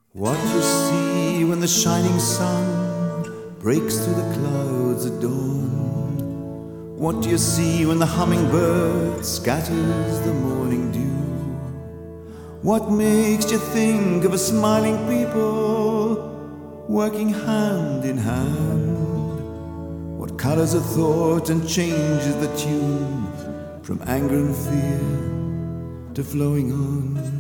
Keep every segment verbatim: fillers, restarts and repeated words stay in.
What you see when the shining sun breaks through the clouds at dawn? What do you see when the hummingbird scatters the morning dew? What makes you think of a smiling people working hand in hand? What colors a thought and changes the tune from anger and fear to flowing on?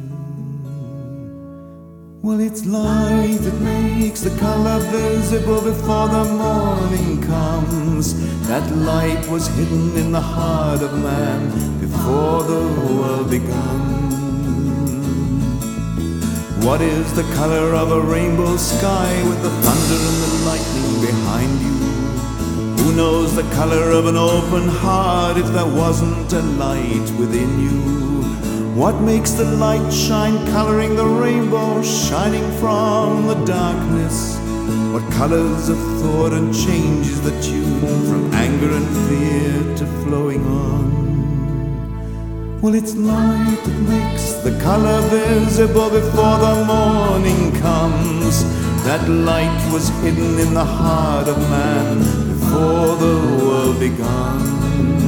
Well, it's light that makes the color visible before the morning comes. That light was hidden in the heart of man before the world began. What is the color of a rainbow sky with the thunder and the lightning behind you? Who knows the color of an open heart if there wasn't a light within you? What makes the light shine, coloring the rainbow, shining from the darkness? What colors a thought and changes the tune from anger and fear to flowing on? Well, it's light that makes the color visible before the morning comes. That light was hidden in the heart of man before the world began.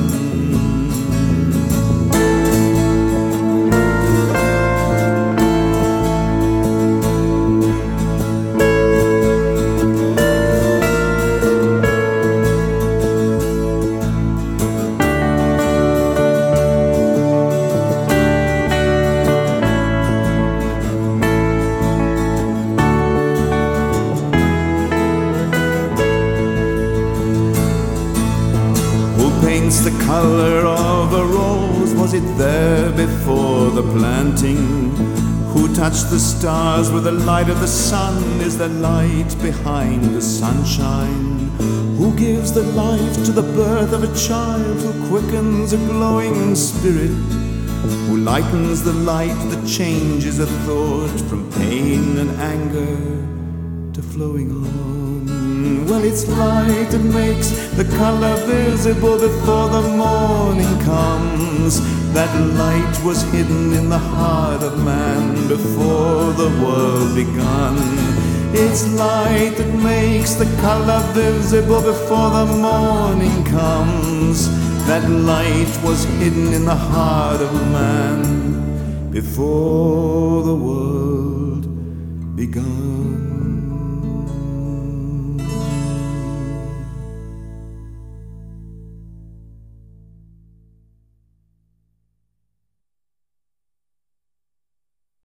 Paints the color of a rose? Was it there before the planting? Who touched the stars with the light of the sun? Is there light behind the sunshine? Who gives the life to the birth of a child? Who quickens a glowing spirit? Who lightens the light that changes a thought from pain and anger to flowing on? Well, it's light that makes the color visible before the morning comes. That light was hidden in the heart of man before the world began. It's light that makes the color visible before the morning comes. That light was hidden in the heart of man before the